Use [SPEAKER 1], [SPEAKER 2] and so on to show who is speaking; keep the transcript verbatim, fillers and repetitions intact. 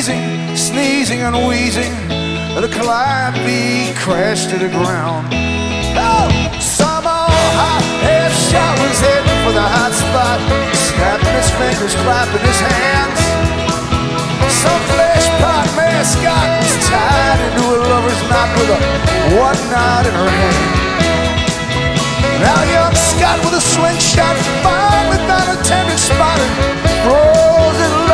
[SPEAKER 1] wheezing, sneezing and wheezing, the Calliope crashed to the ground. Oh, some old hot-head shot was heading for the hot spot, snapping his fingers, clapping his hands. Some flesh pot mascot was tied into a lover's knot with a whatnot in her hand. Now young Scott with a slingshot